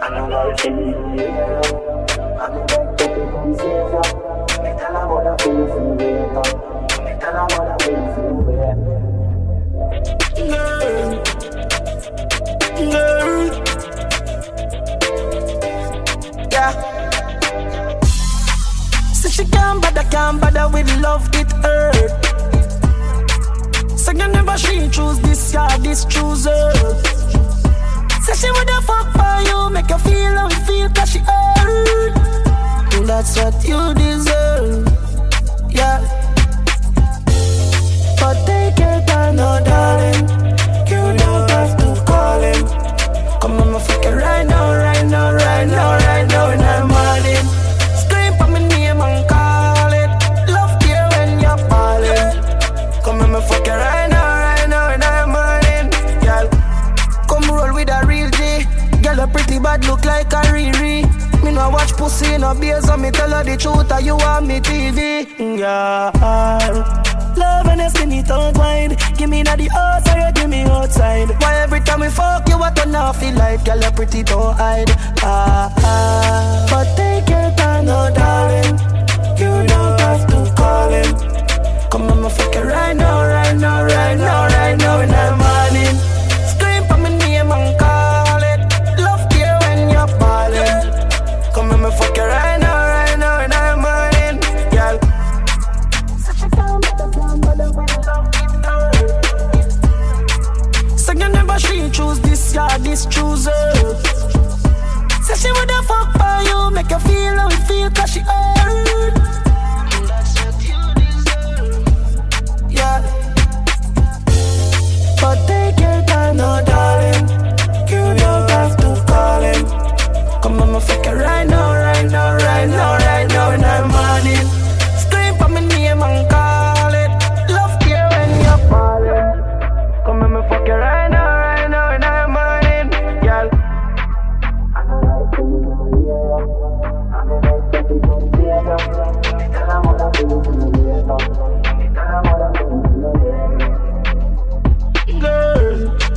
know like she need me. I'm in bed to be come save ya. Me tell her what I feel for me later. Me tell her what I feel for me. Girl, yeah. So she can't bother with love, it hurt. So you never she choose this, yeah, this choose her. Say she woulda fuck for you, make you feel how you feel, cause she hurt. And that's what you deserve, yeah. But take your time, no darling. You don't have to call him. Come on, my fuck it right now, right now, right now, right now in the morning. Scream for my name and call it. Love you when you're falling. Come on, my fuck it right now, right now in the morning. Girl, come roll with a real G. Girl, a pretty bad look like a Riri. Me no watch pussy no beers, so me tell her the truth, or you want me TV. Yeah. Love and a skinny tongue wine. Give me na the house or you give me outside. Why every time we fuck you, what on off feel like? Girl, you pretty, don't hide. But take your time, no darling. You don't have to call him. Come on, my fuck it right now, right now, right now, right now in the morning. Scream for my name and call it. Love you when you're falling. Come on, my fuck it right now, right now in the morning. Girl, so you never she choose this, yeah, this choose her. Say she woulda fuck for you, make you feel how you feel, cause she hurt. And that's what you deserve, yeah. But take your time, no darling. You don't have to call him. Come on, my fuck it right now, right now, right now, right now in the morning. Scream for my name and call it. Love you when you're falling. Come on, me fuck you right now in the morning, girl. I know like you know, yeah. I'm in bed to be come save ya. Me tell her what I feel for me later. Me tell her what I feel for me later.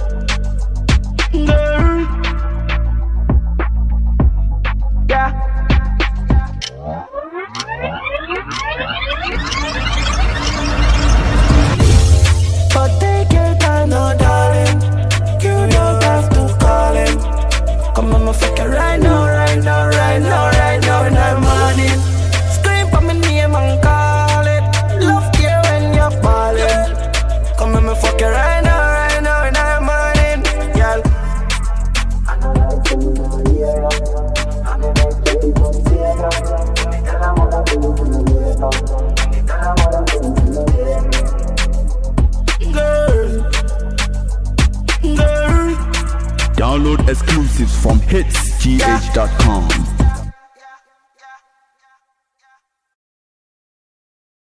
Girl, yeah. But take your time, no darling. You don't have to call him. Come on, my fuck it right now, right now, right now, right now in the morning. Scream for my name and call it. Love you when you're falling. Come on, my fuck it right now, right now in the morning, girl. I know like you know, yeah. I'm in bed to be come save ya. Me tell her what I feel for me later. Me tell her what I feel for me later. Girl. Download exclusives from hitsgh.com.